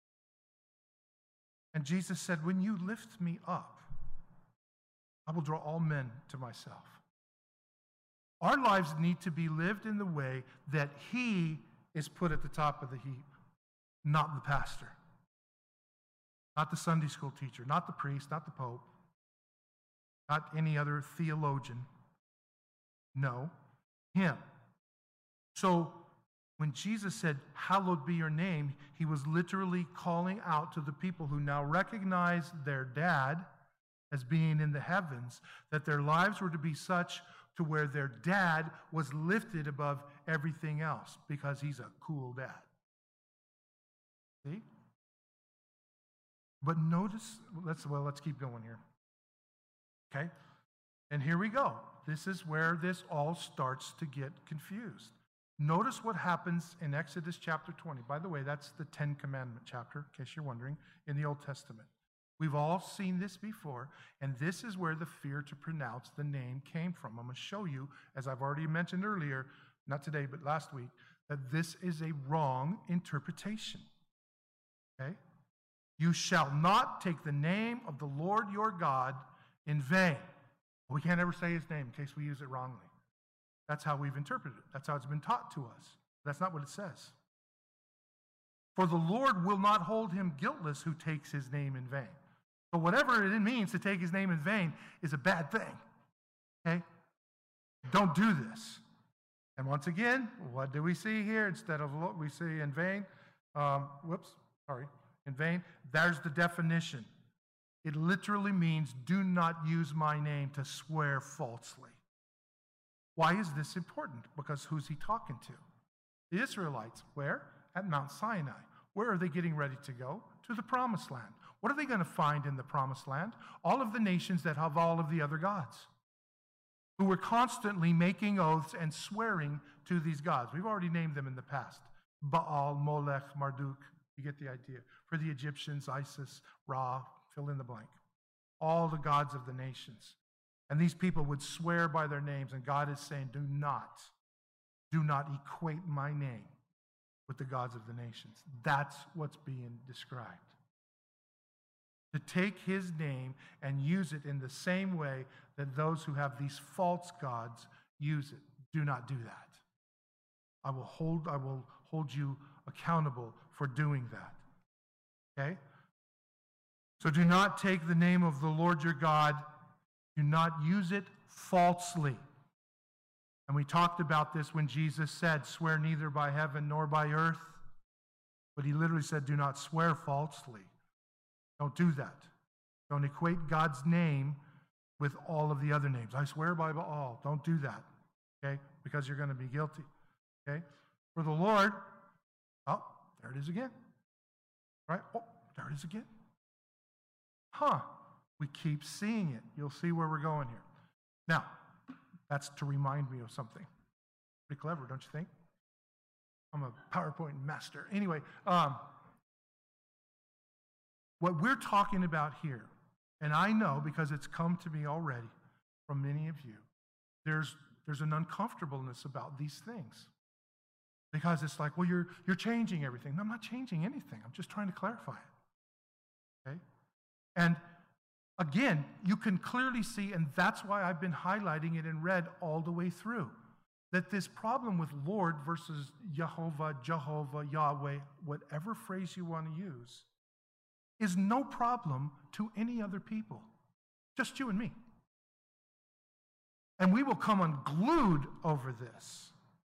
And Jesus said, when you lift me up, I will draw all men to myself. Our lives need to be lived in the way that he is put at the top of the heap, not the pastor, not the Sunday school teacher, not the priest, not the pope, not any other theologian. No, him. So when Jesus said, hallowed be your name, he was literally calling out to the people who now recognize their dad as being in the heavens, that their lives were to be such to where their dad was lifted above everything else because he's a cool dad. See? But notice, let's keep going here. Okay? And here we go. This is where this all starts to get confused. Notice what happens in Exodus chapter 20. By the way, that's the 10 Commandment chapter, in case you're wondering, in the Old Testament. We've all seen this before, and this is where the fear to pronounce the name came from. I'm going to show you, as I've already mentioned earlier, not today, but last week, that this is a wrong interpretation. Okay? You shall not take the name of the Lord your God in vain. We can't ever say his name in case we use it wrongly. That's how we've interpreted it. That's how it's been taught to us. That's not what it says. For the Lord will not hold him guiltless who takes his name in vain. So whatever it means to take his name in vain is a bad thing. Okay? Don't do this. And once again, what do we see here? Instead of we see in vain, in vain, there's the definition. It literally means do not use my name to swear falsely. Why is this important? Because who's he talking to? The Israelites. Where? At Mount Sinai. Where are they getting ready to go? To the Promised Land. What are they going to find in the Promised Land? All of the nations that have all of the other gods, who were constantly making oaths and swearing to these gods. We've already named them in the past. Baal, Molech, Marduk. You get the idea. For the Egyptians, Isis, Ra, fill in the blank. All the gods of the nations. And these people would swear by their names, and God is saying, do not equate my name with the gods of the nations. That's what's being described. To take his name and use it in the same way that those who have these false gods use it. Do not do that. I will hold you accountable for doing that. Okay? So do not take the name of the Lord your God. Do not use it falsely. And we talked about this when Jesus said, swear neither by heaven nor by earth. But he literally said, do not swear falsely. Don't do that. Don't equate God's name with all of the other names. I swear by Baal. Don't do that. Okay? Because you're going to be guilty. Okay? For the Lord, oh, there it is again. Right? Oh, there it is again. We keep seeing it. You'll see where we're going here. Now, that's to remind me of something. Pretty clever, don't you think? I'm a PowerPoint master. Anyway, what we're talking about here, and I know because it's come to me already from many of you, there's an uncomfortableness about these things. Because it's like, well, you're changing everything. No, I'm not changing anything. I'm just trying to clarify it. Okay? And again, you can clearly see, and that's why I've been highlighting it in red all the way through. that this problem with Lord versus Jehovah, Yahweh, whatever phrase you want to use, is no problem to any other people, just you and me. And we will come unglued over this.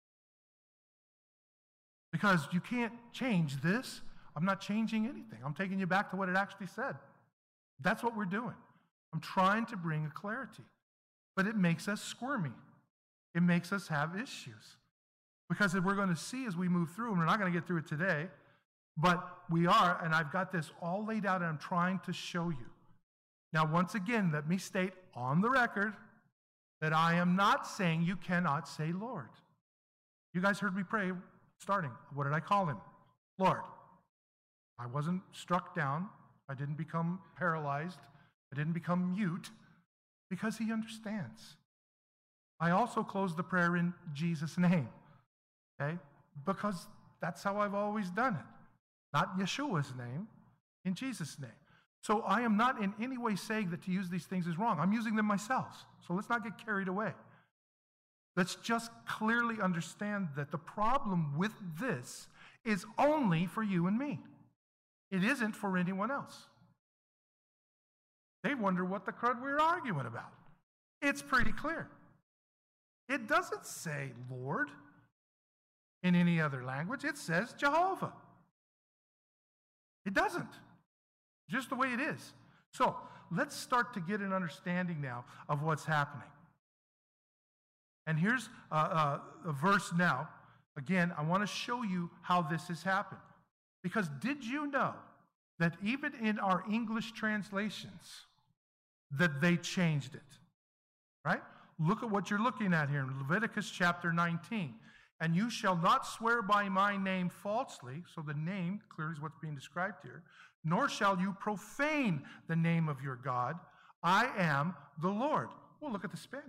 Because you can't change this. I'm not changing anything. I'm taking you back to what it actually said. That's what we're doing. I'm trying to bring a clarity. But it makes us squirmy. It makes us have issues. Because if we're going to see as we move through, and we're not going to get through it today, but we are, and I've got this all laid out, and I'm trying to show you. Now, once again, let me state on the record that I am not saying you cannot say Lord. You guys heard me pray starting. What did I call him? Lord. I wasn't struck down. I didn't become paralyzed. I didn't become mute because he understands. I also closed the prayer in Jesus' name, okay? Because that's how I've always done it. Not Yeshua's name, in Jesus' name. So I am not in any way saying that to use these things is wrong. I'm using them myself. So let's not get carried away. Let's just clearly understand that the problem with this is only for you and me. It isn't for anyone else. They wonder what the crud we're arguing about. It's pretty clear. It doesn't say Lord in any other language. It says Jehovah. It doesn't. Just the way it is. So let's start to get an understanding now of what's happening. And here's a verse now. Again, I want to show you how this has happened. Because did you know that even in our English translations, that they changed it? Right? Look at what you're looking at here in Leviticus chapter 19. And you shall not swear by my name falsely. So the name clearly is what's being described here. Nor shall you profane the name of your God. I am the Lord. Well, look at the Spanish.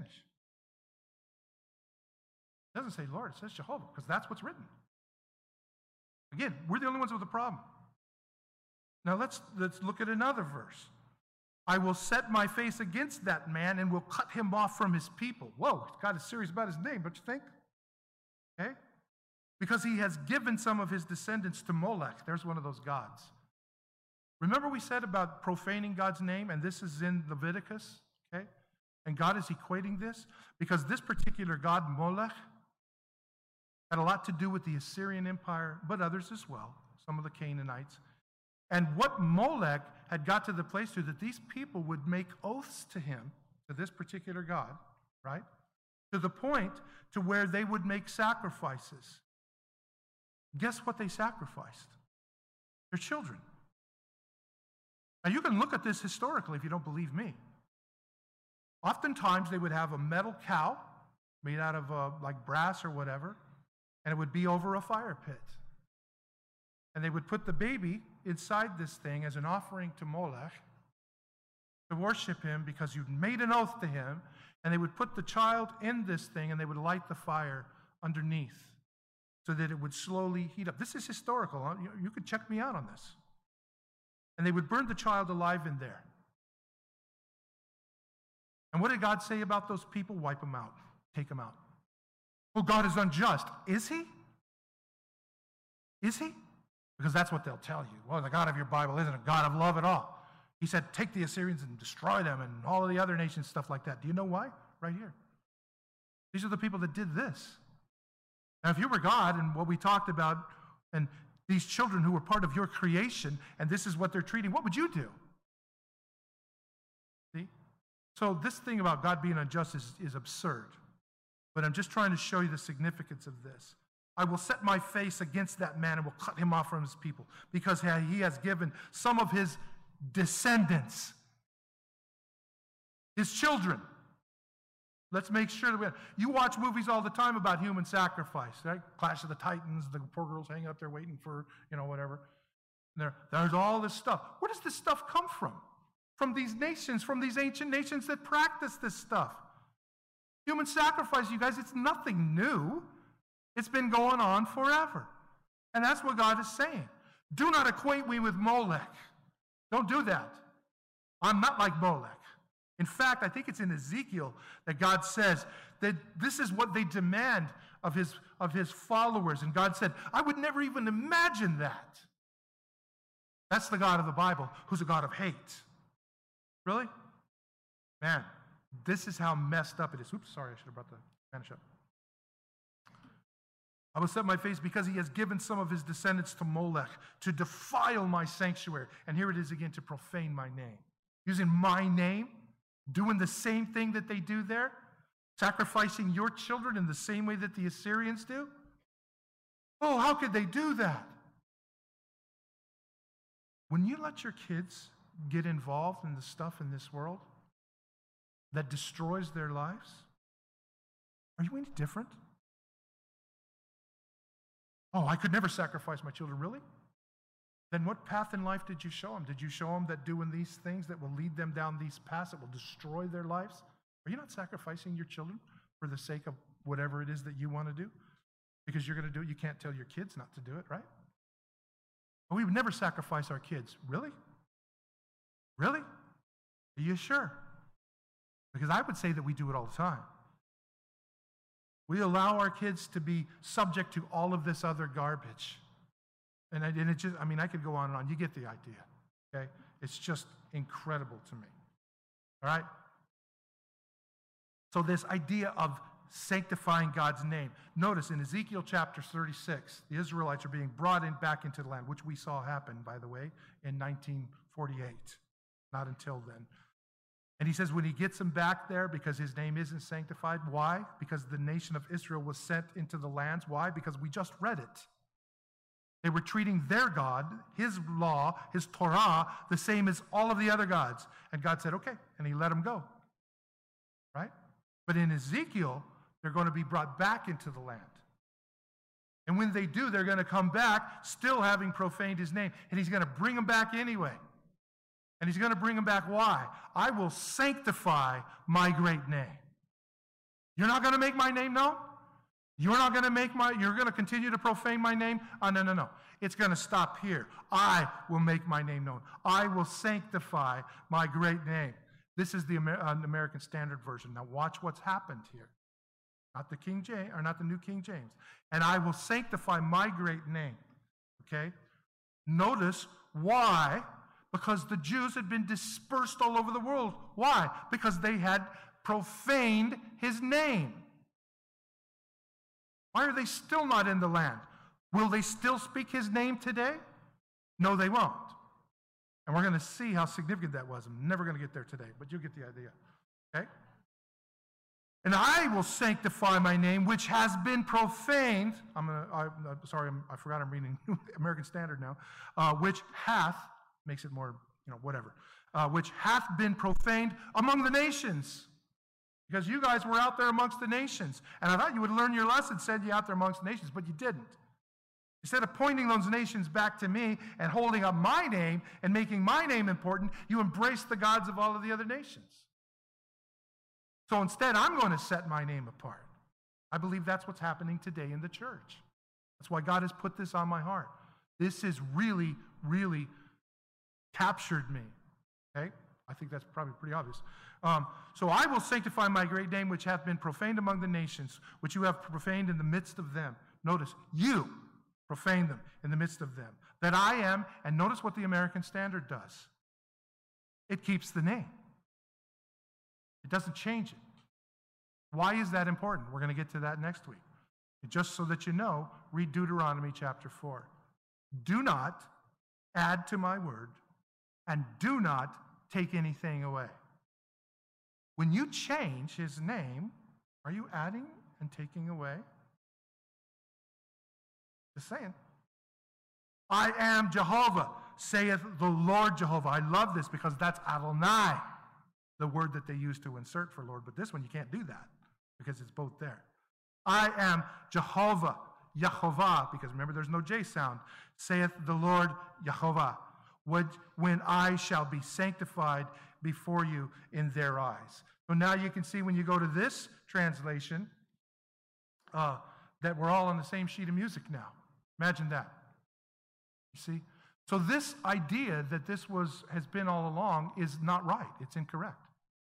It doesn't say Lord, it says Jehovah, because that's what's written. Again, we're the only ones with a problem. Now let's look at another verse. I will set my face against that man and will cut him off from his people. Whoa, God is serious about his name, don't you think? Okay? Because he has given some of his descendants to Molech. There's one of those gods. Remember we said about profaning God's name, and this is in Leviticus, okay? And God is equating this because this particular god, Molech, had a lot to do with the Assyrian Empire, but others as well, some of the Canaanites. And what Molech had got to the place to that these people would make oaths to him, to this particular god, right? To the point to where they would make sacrifices. Guess what they sacrificed? Their children. Now you can look at this historically if you don't believe me. Oftentimes they would have a metal cow made out of like brass or whatever, and it would be over a fire pit. And they would put the baby inside this thing as an offering to Molech to worship him because you'd made an oath to him, and they would put the child in this thing and they would light the fire underneath so that it would slowly heat up. This is historical. You could check me out on this. And they would burn the child alive in there. And what did God say about those people? Wipe them out. Take them out. Well, God is unjust. Is he? Is he? Because that's what they'll tell you. Well, the God of your Bible isn't a God of love at all. He said, take the Assyrians and destroy them and all of the other nations, stuff like that. Do you know why? Right here. These are the people that did this. Now, if you were God and what we talked about, and these children who were part of your creation, and this is what they're treating, what would you do? See? So this thing about God being unjust is absurd. But I'm just trying to show you the significance of this. I will set my face against that man and will cut him off from his people because he has given some of his descendants, his children. Let's make sure that you watch movies all the time about human sacrifice, right? Clash of the Titans, the poor girls hanging up there waiting for, whatever. There's all this stuff. Where does this stuff come from? From these nations, from these ancient nations that practice this stuff. Human sacrifice, you guys, it's nothing new. It's been going on forever. And that's what God is saying. Do not equate me with Molech. Don't do that. I'm not like Molech. In fact, I think it's in Ezekiel that God says that this is what they demand of his followers. And God said, I would never even imagine that. That's the God of the Bible, who's a God of hate. Really? Man, this is how messed up it is. Oops, sorry, I should have brought the Spanish up. I will set my face because he has given some of his descendants to Molech to defile my sanctuary. And here it is again, to profane my name. Using my name, doing the same thing that they do there, sacrificing your children in the same way that the Assyrians do. Oh, how could they do that? When you let your kids get involved in the stuff in this world that destroys their lives, are you any different? Oh, I could never sacrifice my children. Really? Then what path in life did you show them? Did you show them that doing these things that will lead them down these paths that will destroy their lives? Are you not sacrificing your children for the sake of whatever it is that you want to do? Because you're going to do it, you can't tell your kids not to do it, right? But we would never sacrifice our kids. Really? Really? Are you sure? Because I would say that we do it all the time. We allow our kids to be subject to all of this other garbage. And it just, I mean, I could go on and on. You get the idea, okay? It's just incredible to me, all right? So this idea of sanctifying God's name. Notice in Ezekiel chapter 36, the Israelites are being brought back into the land, which we saw happen, by the way, in 1948. Not until then. And he says when he gets them back there, because his name isn't sanctified, why? Because the nation of Israel was sent into the lands. Why? Because we just read it. They were treating their God, his law, his Torah, the same as all of the other gods. And God said, okay, and he let them go. Right? But in Ezekiel, they're going to be brought back into the land. And when they do, they're going to come back still having profaned his name. And he's going to bring them back anyway. And he's going to bring them back. Why? I will sanctify my great name. You're not going to make my name known? You're going to continue to profane my name? Oh, no. It's going to stop here. I will make my name known. I will sanctify my great name. This is the American Standard Version. Now watch what's happened here. Not the King James, or not the New King James. And I will sanctify my great name. Okay? Notice why. Because the Jews had been dispersed all over the world. Why? Because they had profaned his name. Why are they still not in the land? Will they still speak his name today? No, they won't. And we're going to see how significant that was. I'm never going to get there today, but you'll get the idea. Okay? And I will sanctify my name, which has been profaned. I forgot I'm reading American Standard now. Which hath, makes it more, whatever. Which hath been profaned among the nations. Because you guys were out there amongst the nations. And I thought you would learn your lesson, send you out there amongst the nations, but you didn't. Instead of pointing those nations back to me and holding up my name and making my name important, you embrace the gods of all of the other nations. So instead, I'm going to set my name apart. I believe that's what's happening today in the church. That's why God has put this on my heart. This has really, really captured me. Okay? I think that's probably pretty obvious. So I will sanctify my great name, which hath been profaned among the nations, which you have profaned in the midst of them. Notice, you profane them in the midst of them. That I am, and notice what the American Standard does. It keeps the name. It doesn't change it. Why is that important? We're going to get to that next week. Just so that you know, read Deuteronomy chapter 4. Do not add to my word, and do not take anything away. When you change his name, are you adding and taking away? Just saying. I am Jehovah, saith the Lord Jehovah. I love this because that's Adonai, the word that they use to insert for Lord. But this one, you can't do that because it's both there. I am Jehovah, Yehovah, because remember there's no J sound, saith the Lord Yehovah, when I shall be sanctified before you in their eyes. So now you can see when you go to this translation that we're all on the same sheet of music now. Imagine that. You see? So this idea that this has been all along is not right. It's incorrect.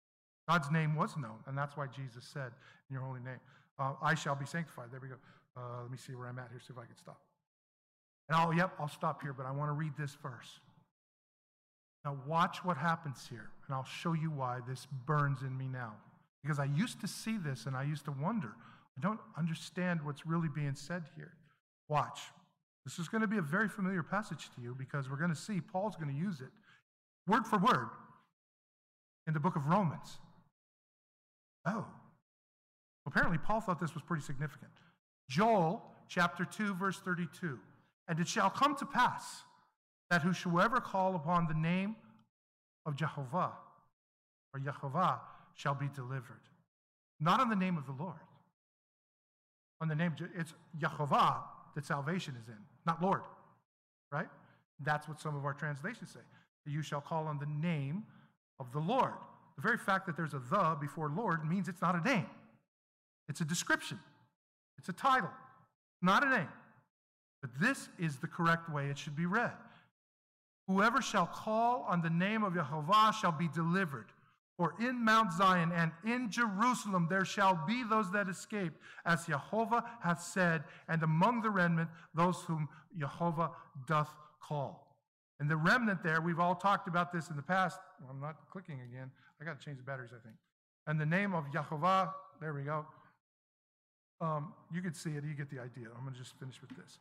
God's name was known, and that's why Jesus said, in your holy name, I shall be sanctified. There we go. Let me see where I'm at here, see if I can stop. And I'll stop here, but I want to read this verse. Now watch what happens here, and I'll show you why this burns in me now. Because I used to see this, and I used to wonder, I don't understand what's really being said here. Watch. This is going to be a very familiar passage to you, because we're going to see Paul's going to use it word for word in the book of Romans. Oh. Apparently, Paul thought this was pretty significant. Joel chapter 2, verse 32. And it shall come to pass that whosoever call upon the name of Jehovah, or Yehovah, shall be delivered. Not on the name of the Lord. On the name, it's Yehovah that salvation is in, not Lord. Right? That's what some of our translations say. You shall call on the name of the Lord. The very fact that there's a "the" before Lord means it's not a name. It's a description. It's a title, not a name. But this is the correct way it should be read. Whoever shall call on the name of Jehovah shall be delivered. For in Mount Zion and in Jerusalem there shall be those that escape, as Jehovah hath said, and among the remnant those whom Jehovah doth call. And the remnant there, we've all talked about this in the past. Well, I'm not clicking again. I got to change the batteries, I think. And the name of Jehovah, there we go. You can see it. You get the idea. I'm going to just finish with this.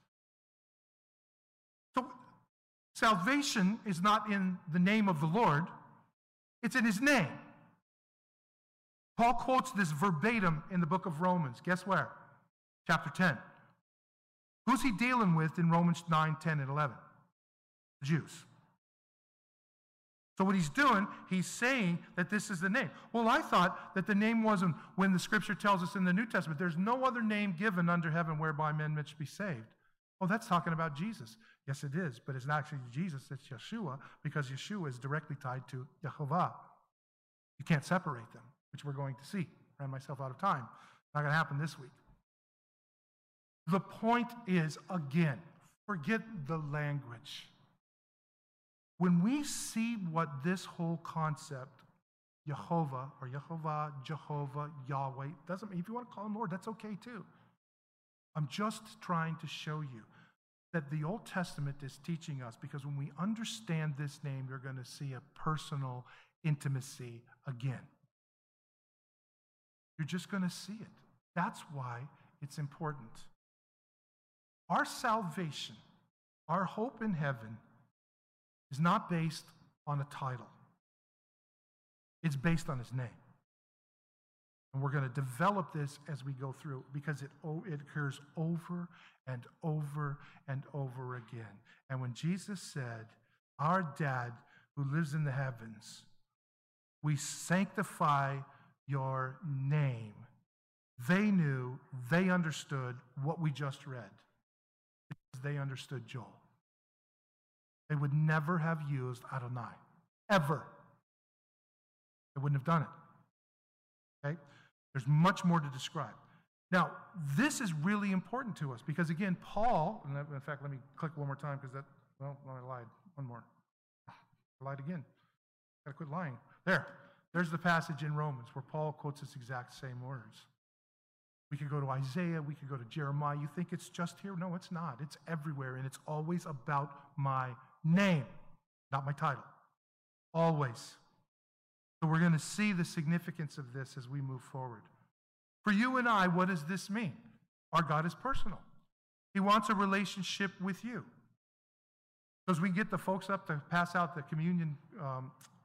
So salvation is not in the name of the Lord. It's in his name. Paul quotes this verbatim in the book of Romans. Guess where? Chapter 10. Who's he dealing with in Romans 9, 10, and 11? The Jews. So what he's doing, he's saying that this is the name. Well, I thought that the name wasn't when the scripture tells us in the New Testament, there's no other name given under heaven whereby men should be saved. Oh, that's talking about Jesus. Yes, it is, but it's not actually Jesus, it's Yeshua, because Yeshua is directly tied to Yehovah. You can't separate them, which we're going to see. I ran myself out of time. Not going to happen this week. The point is, again, forget the language. When we see what this whole concept, Jehovah, or Yehovah, Jehovah, Yahweh, doesn't mean, if you want to call him Lord, that's okay too. I'm just trying to show you that the Old Testament is teaching us, because when we understand this name, you're going to see a personal intimacy again. You're just going to see it. That's why it's important. Our salvation, our hope in heaven, is not based on a title. It's based on his name. And we're going to develop this as we go through, because it occurs over and over and over again. And when Jesus said, our Dad who lives in the heavens, we sanctify your name, they knew, they understood what we just read, because they understood Joel. They would never have used Adonai, ever. They wouldn't have done it. Okay? There's much more to describe. Now, this is really important to us because, again, Paul, and in fact, let me click one more time because I lied. One more. I lied again. Got to quit lying. There's the passage in Romans where Paul quotes this exact same words. We could go to Isaiah, we could go to Jeremiah. You think it's just here? No, it's not. It's everywhere, and it's always about my name, not my title. Always. So we're going to see the significance of this as we move forward. For you and I, what does this mean? Our God is personal. He wants a relationship with you. Because we get the folks up to pass out the communion